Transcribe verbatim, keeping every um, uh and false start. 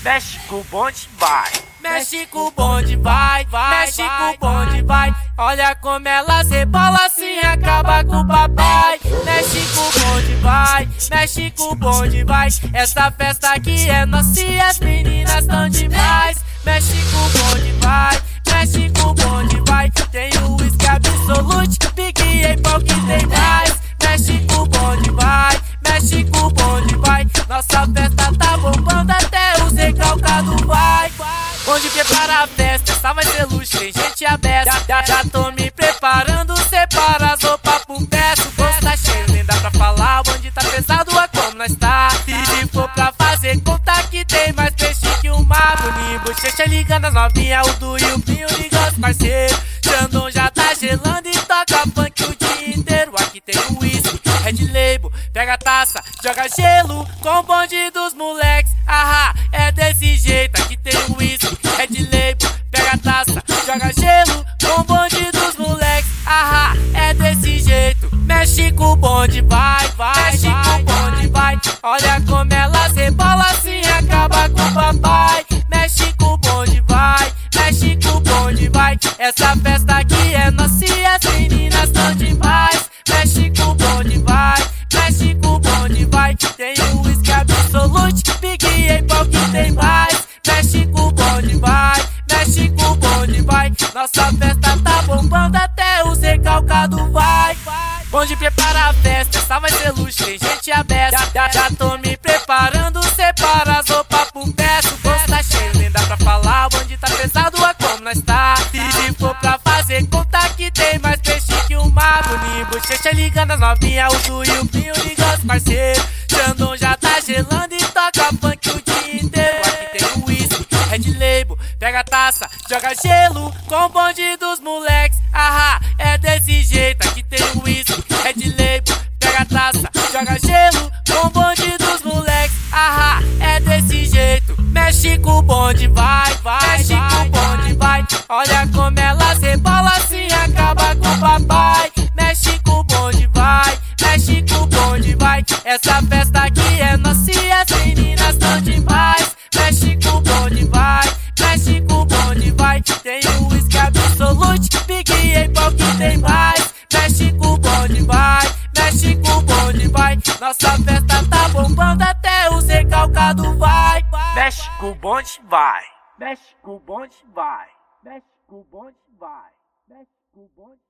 Mexe com o bonde, vai. Mexe com o bonde, vai, vai, mexe com o bonde, vai. Olha como ela rebola assim, acaba com o papai. Mexe com o bonde, vai, mexe com o bonde, vai. Essa festa aqui é nossa e as meninas tão demais. Mexe com o bonde, vai, mexe com o bonde, vai. Tem o uísque Absolute, Big e pau que tem mais. Mexe com o bonde, vai, mexe com o bonde, vai. Nossa festa tá bombando até os recalcados, vai. Bonde prepara a festa, essa vai ser luxo, tem gente aberta. Já, já, já tô me preparando, separa as roupas pro pé. O bolso tá cheio, nem dá pra falar. O bonde tá pesado, é como nós tá. Se for pra fazer conta que tem mais peixe que o mar. Boninho, bochecha ligando as novinhas, o Du e o Pinho ligando os parceiros. Xandão já tá gelando e toca funk o dia inteiro. Aqui tem o uísque, Red Label, pega a taça, joga gelo com o bonde dos moleques. Ahá, é desse jeito, aqui tem o uísque, Red Label, pega a taça, joga gelo com o bonde dos moleques. Ahá, é desse jeito. Mexe com o bonde, vai, vai, mexe com o bonde, vai. Olha como ela rebola assim, acaba com o papai. Mexe com o bonde, vai, mexe com o bonde, vai. Essa festa aqui é nossa e as meninas tão demais. Mexe com o bonde, vai, mexe com o bonde, vai. Tem o uísque Absolute, Big e pau que tem mais. Mexe com o bonde, vai, mexe com o bonde, vai. Nossa festa tá bombando até os recalcados, vai. Bonde prepara a festa, essa vai ser luxo, tem gente aberta. Já, já tô me preparando, separa as roupas pro pé. O bolso tá cheio, nem dá pra falar. O bonde tá pesado, é como nós tá. Se for pra fazer conta que tem mais peixe que o mar. Boninho, bochecha ligando as novinhas, o Du e o Pinho ligando os parceiros. Xandão já tá gelando e toca funk o dia inteiro. Aqui tem o uísque, Red Label, pega a taça, joga gelo com o bonde dos moleques. Ahá, é desse jeito, aqui tem o uísque, Red Label, pega a taça, joga gelo com o bonde dos moleques. Ahá, é desse jeito. Mexe com o bonde, vai, vai, mexe com o bonde, vai. Olha como ela rebola assim, acaba com o papai. Mexe com o bonde, vai, mexe com o bonde, vai. Essa festa aqui é nossa e as meninas tão demais. Mexe com o bonde, vai, mexe com o bonde, vai. Tem o uísque Absolute, Big e pau que tem mais. Mexe com o bonde, vai, mexe com o bonde, vai. Nossa festa tá bombando até os recalcados, vai. Mexe com o bonde, vai. Mexe com o bonde, vai. Mexe com o bonde, vai. Mexe com o bonde.